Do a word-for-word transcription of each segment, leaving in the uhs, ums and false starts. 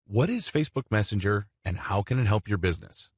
What is Facebook Messenger and how can it help your business?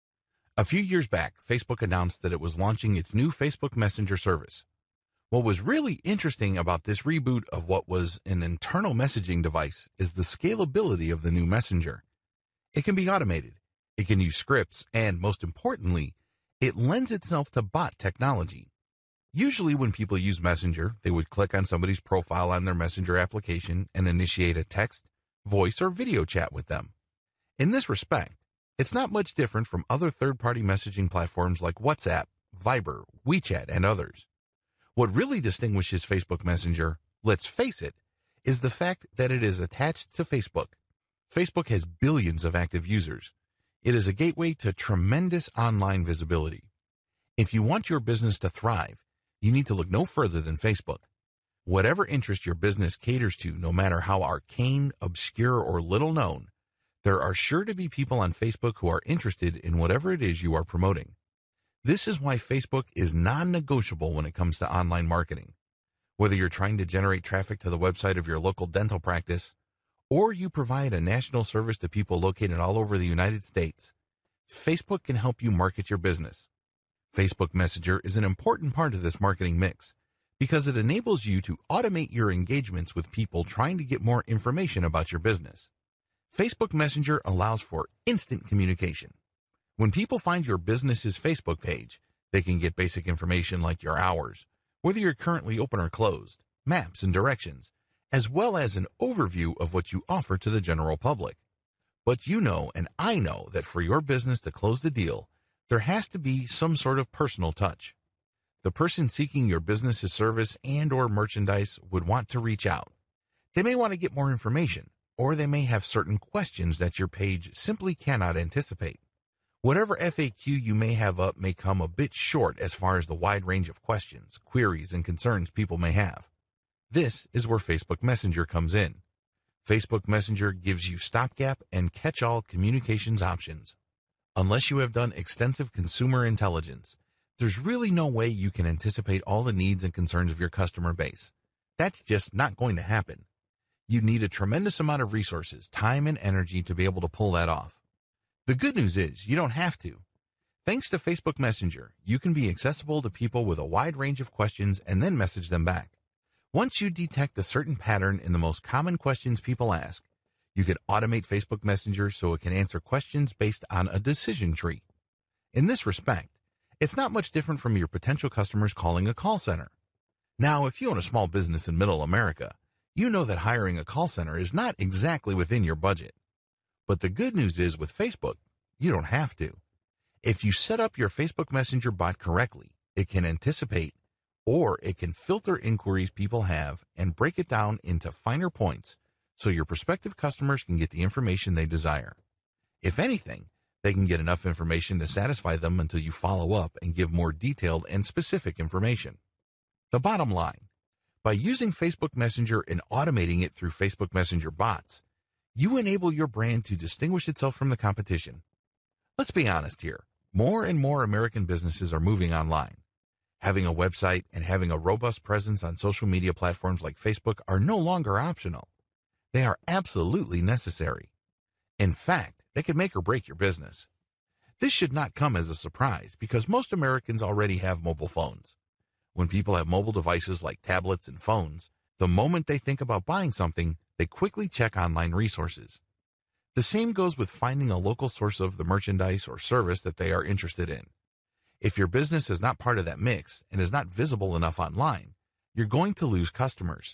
A few years back, Facebook announced that it was launching its new Facebook Messenger service. What was really interesting about this reboot of what was an internal messaging device is the scalability of the new Messenger. It can be automated, it can use scripts, and most importantly, it lends itself to bot technology. Usually when people use Messenger, they would click on somebody's profile on their Messenger application and initiate a text, voice, or video chat with them. In this respect, it's not much different from other third-party messaging platforms like WhatsApp, Viber, WeChat, and others. What really distinguishes Facebook Messenger, let's face it, is the fact that it is attached to Facebook. Facebook has billions of active users. It is a gateway to tremendous online visibility. If you want your business to thrive, you need to look no further than Facebook. Whatever interest your business caters to, no matter how arcane, obscure, or little known, there are sure to be people on Facebook who are interested in whatever it is you are promoting. This is why Facebook is non-negotiable when it comes to online marketing. Whether you're trying to generate traffic to the website of your local dental practice, or you provide a national service to people located all over the United States, Facebook can help you market your business. Facebook Messenger is an important part of this marketing mix because it enables you to automate your engagements with people trying to get more information about your business. Facebook Messenger allows for instant communication. When people find your business's Facebook page, they can get basic information like your hours, whether you're currently open or closed, maps and directions, as well as an overview of what you offer to the general public. But you know, and I know, that for your business to close the deal, there has to be some sort of personal touch. The person seeking your business's service and or merchandise would want to reach out. They may want to get more information, or they may have certain questions that your page simply cannot anticipate. Whatever F A Q you may have up may come a bit short as far as the wide range of questions, queries, and concerns people may have. This is where Facebook Messenger comes in. Facebook Messenger gives you stopgap and catch-all communications options. Unless you have done extensive consumer intelligence, there's really no way you can anticipate all the needs and concerns of your customer base. That's just not going to happen. You need a tremendous amount of resources, time, and energy to be able to pull that off. The good news is you don't have to. Thanks to Facebook Messenger, you can be accessible to people with a wide range of questions and then message them back. Once you detect a certain pattern in the most common questions people ask, you can automate Facebook Messenger so it can answer questions based on a decision tree. In this respect, it's not much different from your potential customers calling a call center. Now, if you own a small business in Middle America, you know that hiring a call center is not exactly within your budget. But the good news is with Facebook, you don't have to. If you set up your Facebook Messenger bot correctly, it can anticipate or it can filter inquiries people have and break it down into finer points so your prospective customers can get the information they desire. If anything, they can get enough information to satisfy them until you follow up and give more detailed and specific information. The bottom line, by using Facebook Messenger and automating it through Facebook Messenger bots, you enable your brand to distinguish itself from the competition. Let's be honest here. More and more American businesses are moving online. Having a website and having a robust presence on social media platforms like Facebook are no longer optional. They are absolutely necessary. In fact, they can make or break your business. This should not come as a surprise because most Americans already have mobile phones. When people have mobile devices like tablets and phones, the moment they think about buying something, they quickly check online resources. The same goes with finding a local source of the merchandise or service that they are interested in. If your business is not part of that mix and is not visible enough online, you're going to lose customers.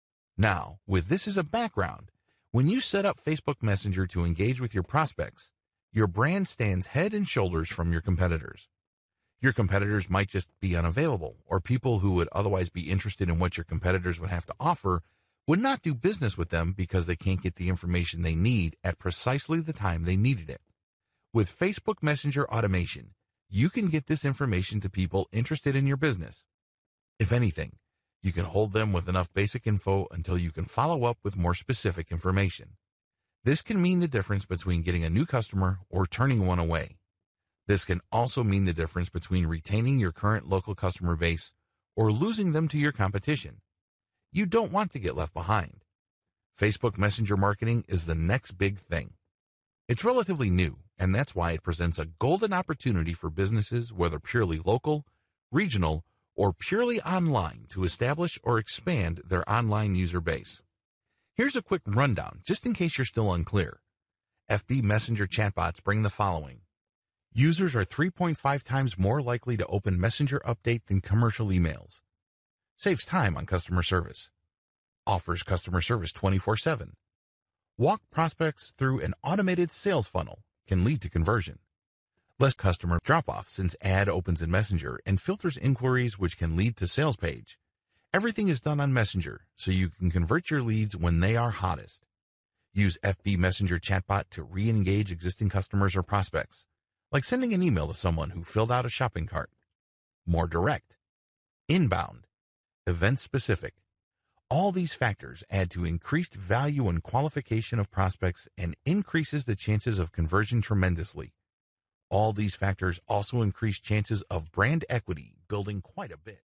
Now, with this as a background, when you set up Facebook Messenger to engage with your prospects, your brand stands head and shoulders from your competitors. Your competitors might just be unavailable, or people who would otherwise be interested in what your competitors would have to offer would not do business with them because they can't get the information they need at precisely the time they needed it. With Facebook Messenger automation, you can get this information to people interested in your business. If anything, you can hold them with enough basic info until you can follow up with more specific information. This can mean the difference between getting a new customer or turning one away. This can also mean the difference between retaining your current local customer base or losing them to your competition. You don't want to get left behind. Facebook Messenger marketing is the next big thing. It's relatively new, and that's why it presents a golden opportunity for businesses, whether purely local, regional, or purely online, to establish or expand their online user base. Here's a quick rundown, just in case you're still unclear. F B Messenger chatbots bring the following. Users are three point five times more likely to open Messenger Update than commercial emails. Saves time on customer service. Offers customer service twenty-four seven. Walk prospects through an automated sales funnel, can lead to conversion. Less customer drop-off since ad opens in Messenger and filters inquiries, which can lead to sales page. Everything is done on Messenger, so you can convert your leads when they are hottest. Use F B Messenger chatbot to re-engage existing customers or prospects, like sending an email to someone who filled out a shopping cart. More direct. Inbound. Event-specific. All these factors add to increased value and qualification of prospects and increases the chances of conversion tremendously. All these factors also increase chances of brand equity, building quite a bit.